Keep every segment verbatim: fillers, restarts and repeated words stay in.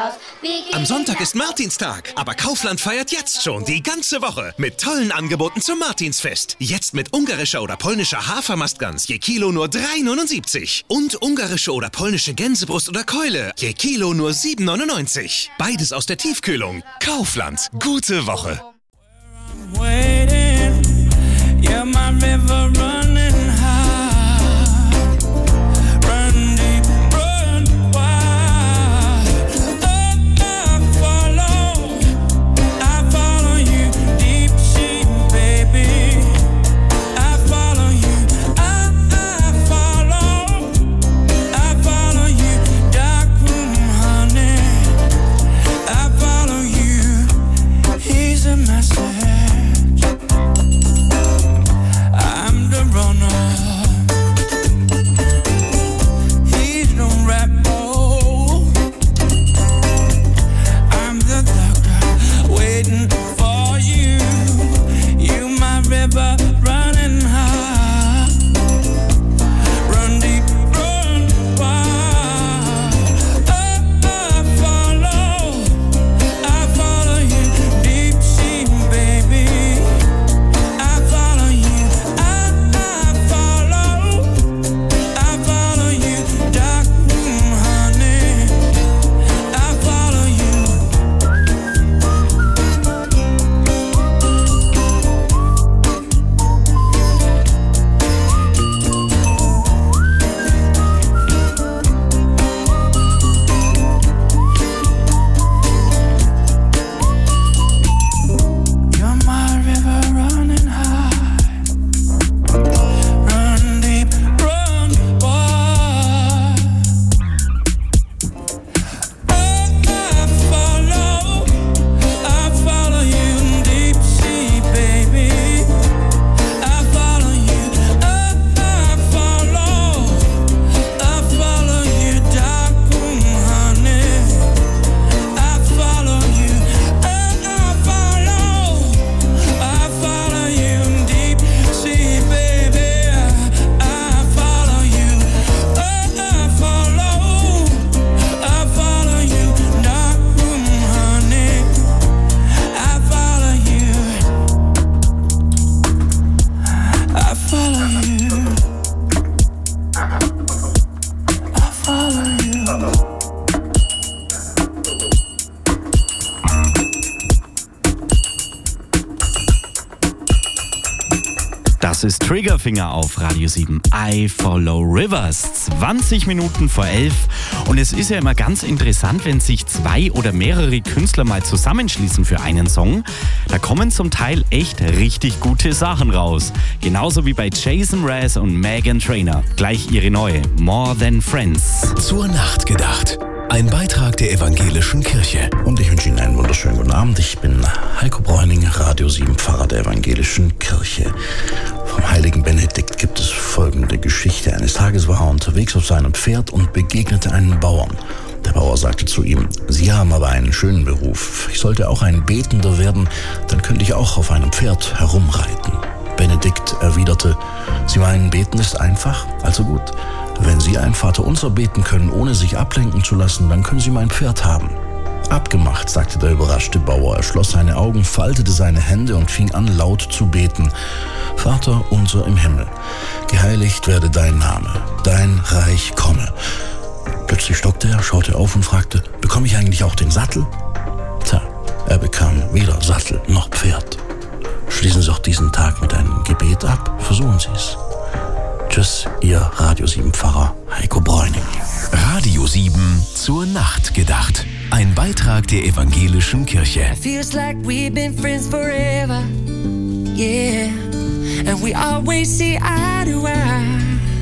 aus. Am Sonntag ist Martinstag, aber Kaufland feiert jetzt schon die ganze Woche mit tollen Angeboten zum Martinsfest. Jetzt mit ungarischer oder polnischer Hafermastgans je Kilo nur drei neunundsiebzig. Und ungarische oder polnische Gänsebrust oder Keule je Kilo nur sieben neunundneunzig. Beides aus der Tiefkühlung. Kaufland. Gute Woche. Das ist Triggerfinger auf Radio sieben. I Follow Rivers. zwanzig Minuten vor elf. Und es ist ja immer ganz interessant, wenn sich zwei oder mehrere Künstler mal zusammenschließen für einen Song. Da kommen zum Teil echt richtig gute Sachen raus. Genauso wie bei Jason Mraz und Meghan Trainor. Gleich ihre neue More Than Friends. Zur Nacht gedacht. Ein Beitrag der Evangelischen Kirche. Und ich wünsche Ihnen einen wunderschönen guten Abend. Ich bin Heiko Bräuning, Radio sieben Pfarrer der Evangelischen Kirche. Vom heiligen Benedikt gibt es folgende Geschichte. Eines Tages war er unterwegs auf seinem Pferd und begegnete einem Bauern. Der Bauer sagte zu ihm: Sie haben aber einen schönen Beruf. Ich sollte auch ein Betender werden, dann könnte ich auch auf einem Pferd herumreiten. Benedikt erwiderte: Sie meinen, beten ist einfach? Also gut. Wenn Sie ein Vaterunser beten können, ohne sich ablenken zu lassen, dann können Sie mein Pferd haben. Abgemacht, sagte der überraschte Bauer. Er schloss seine Augen, faltete seine Hände und fing an, laut zu beten. Vater unser im Himmel, geheiligt werde dein Name, dein Reich komme. Plötzlich stockte er, schaute auf und fragte: Bekomme ich eigentlich auch den Sattel? Tja, er bekam weder Sattel noch Pferd. Schließen Sie auch diesen Tag mit einem Gebet ab, versuchen Sie es. Tschüss, Ihr Radio sieben Pfarrer Heiko Bräuning. Radio sieben zur Nacht gedacht. Ein Beitrag der Evangelischen Kirche. Feels like we've been friends forever. Yeah. And we always see eye to eye.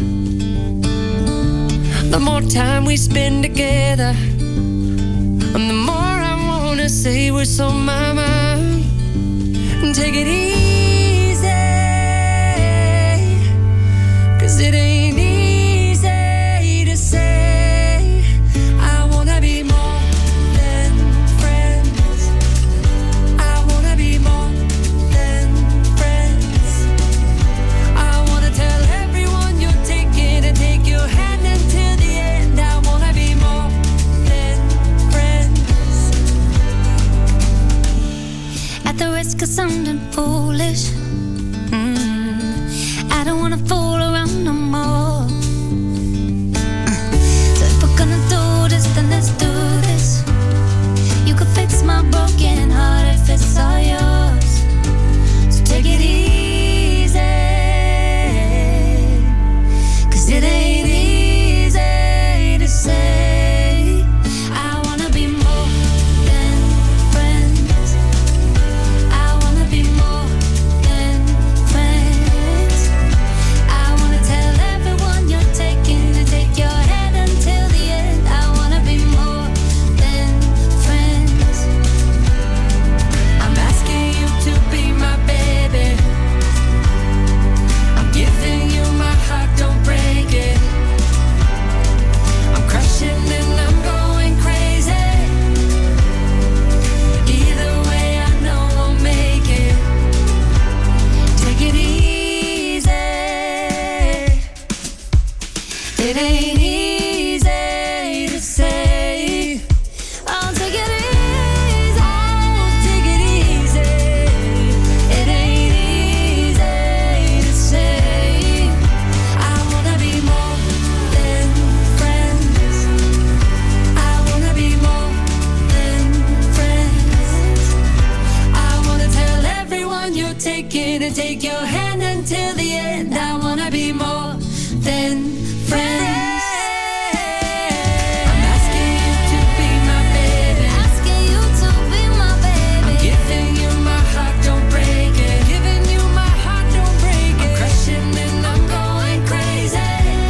The more time we spend together, and the more I wanna say what's on my mind. Take it easy, 'cause it ain't easy to say I wanna be more than friends. I wanna be more than friends. I wanna tell everyone you're taking and take your hand until the end. I wanna be more than friends. of sounding foolish. Mm. I don't wanna fool around no more. So if we're gonna do this, then let's do this. You could fix my broken heart if it's all yours. So take it easy, 'cause it ain't easy to say. I wanna be more than friends. I wanna be more than friends. I wanna tell everyone you're taking to take your hand until the end. I wanna be more than friends. I'm asking you to be my baby. I'm giving you my heart, don't break it. I'm crushing and I'm going crazy. Either way I know we'll make it. Take it easy. It ain't easy to say. I'll take it easy. Oh, take it easy. It ain't easy to say. I wanna be more than friends. I wanna be more than friends. I wanna tell everyone you're taking and take your hand until the end. I wanna be more than friends. I'm asking you to be my baby. Asking you to be my baby. I'm giving you my heart, don't break it. Giving you my heart, don't break it. I'm crushing and I'm going crazy.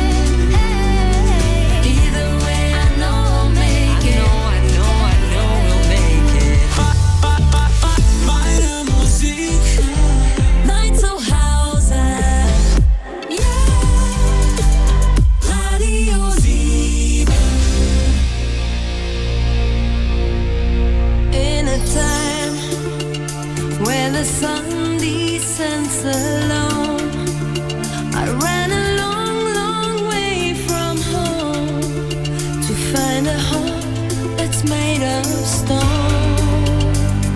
Either way I know I'll make it. I know, I know, I know we'll make it. Meine Musik, Mein Zuhause. Yeah. Radio sieben. In a time where the sun descends alone, I ran a long, long way from home to find a home that's made of stone.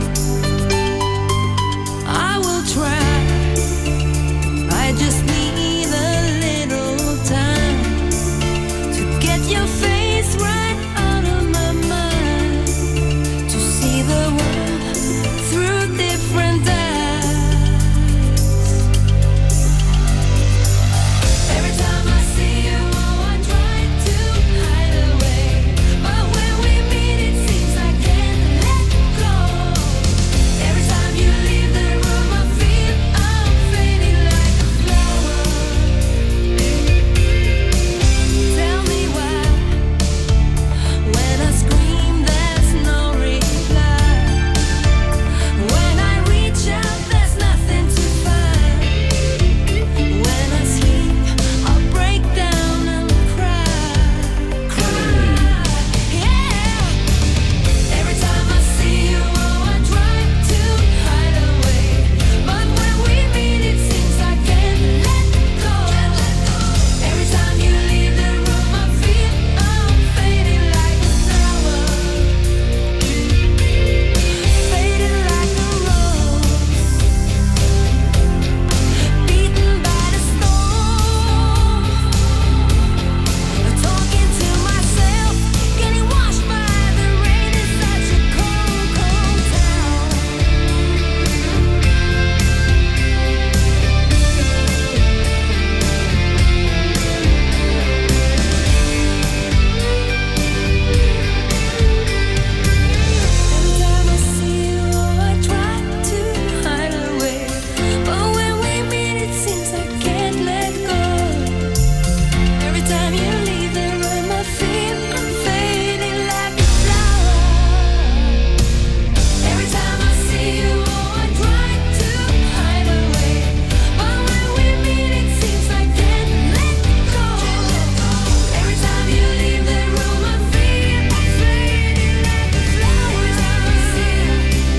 I will try. I just need a little time to get your face right out of my mind, to see the world through different eyes. Every time I see you, oh, I try to hide away, but when we meet, it seems I can't let go. Every time you leave the room, I feel I'm fading like a flower. Tell me why, when I scream, there's no reply. When I reach out, there's nothing to find. When I sleep, I'll break down and cry, cry, yeah. Every time I see you, oh, I try to hide away, but when we meet, it seems I can't let go. Every time you leave the room, I feel I'm fading like a flower, fading like a rose, beaten by the storm. Talking to myself, getting washed by the rain in such a cold, cold town. Every time I see you, oh, I try to hide away, but when we meet, it seems I can't let go. Every time you leave the room, I feel I'm fading like a flower. Every time I see you, oh, I try to hide away, but when we meet, it seems I can't let go. Every time you leave the room, I feel I'm fading like a flower. Every time I see you,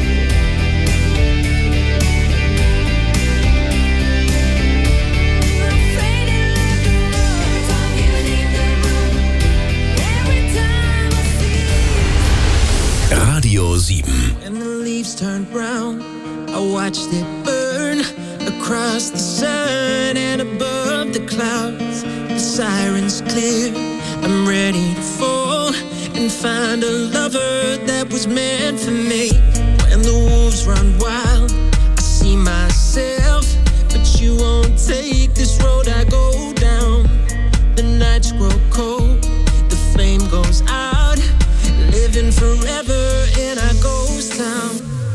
I'm fading like a rose. Every time you leave the room, every time I see you. Radio sieben. when the leaves turn brown I watched it burn across the sun and above the clouds. The sirens clear. I'm ready to fall and find a lover that was meant for me. When the wolves run wild, I see myself, but you won't take this road I go down. The nights grow cold, the flame goes out, living forever in our ghost town.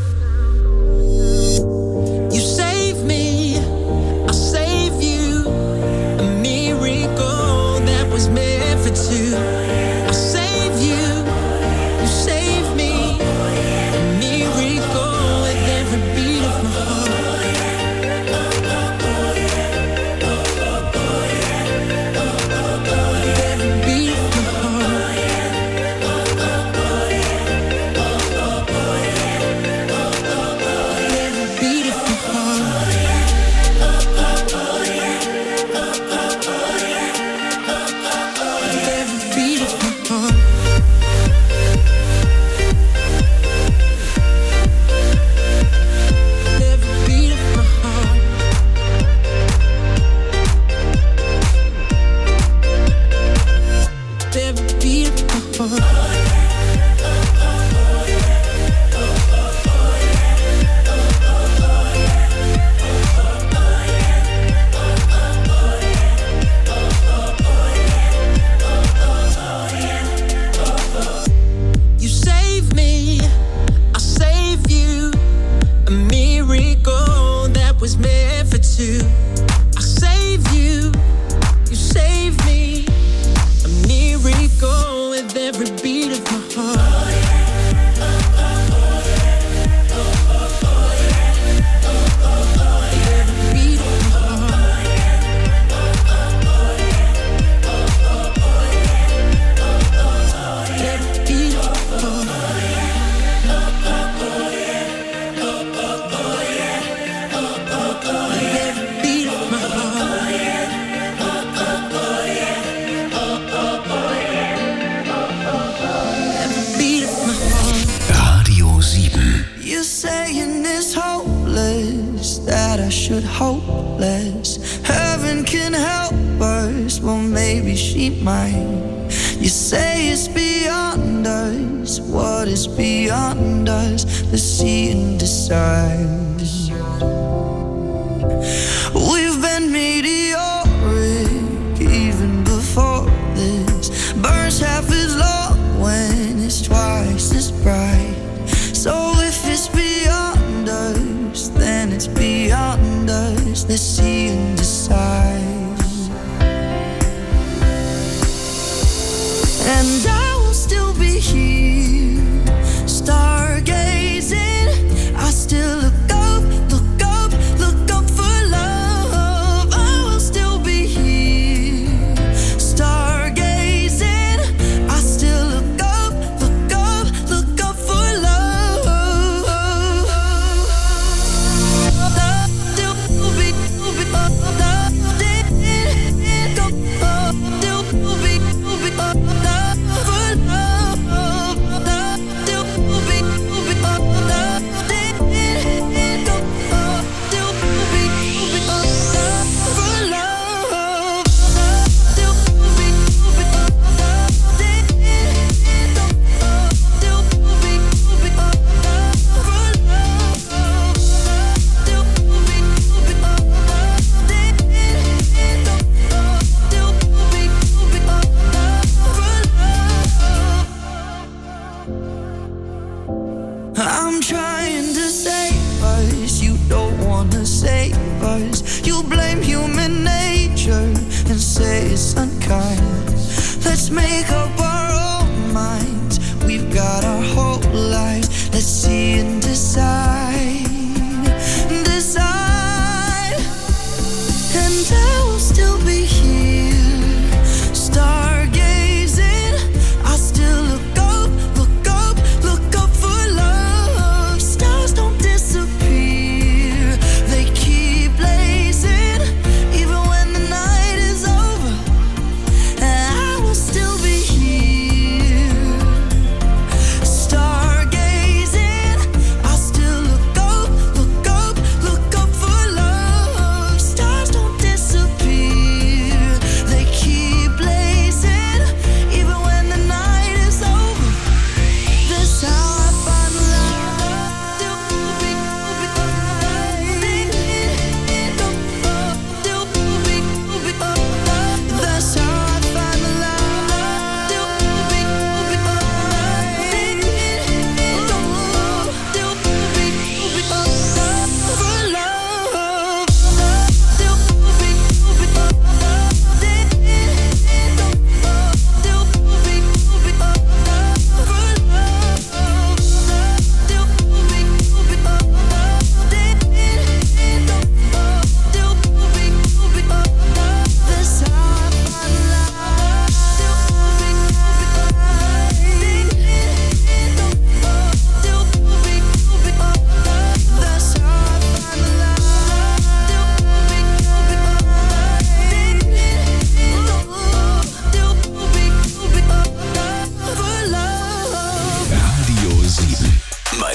You save me, I'll save you, a miracle that was meant for two. I'll save you, you save me, a miracle with every beat of my heart.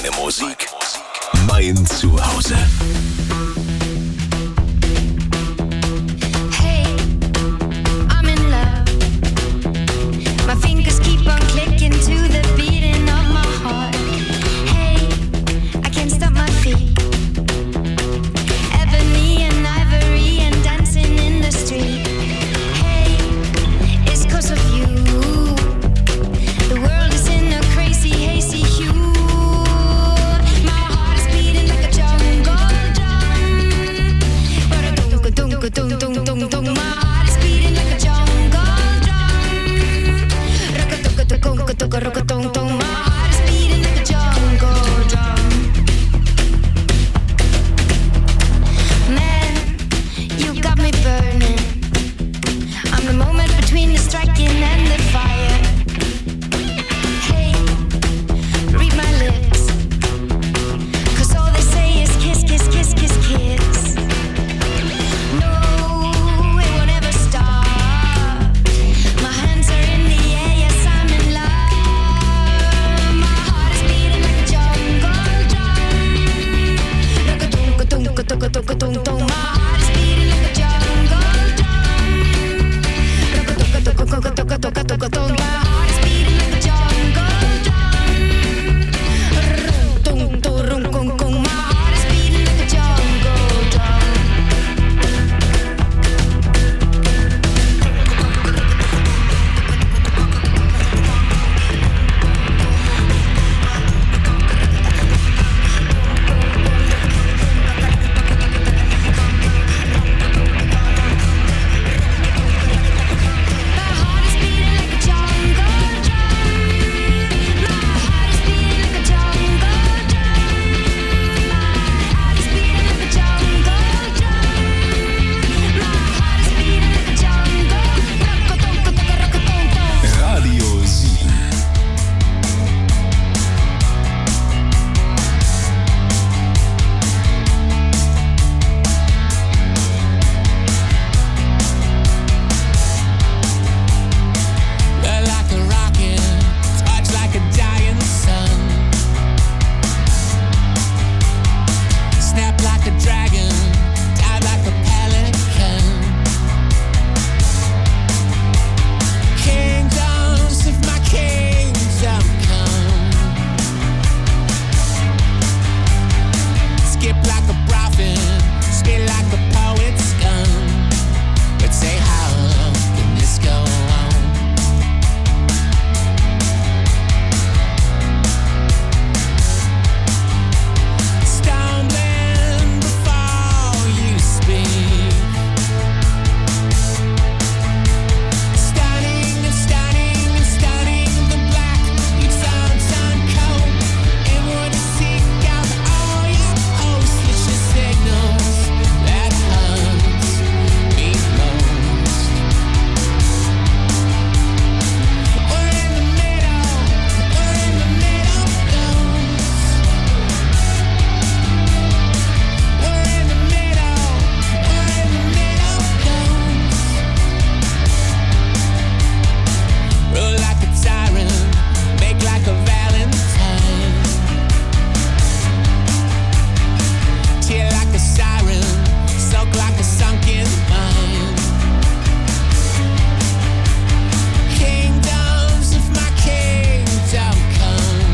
Meine Musik. Mein Zuhause.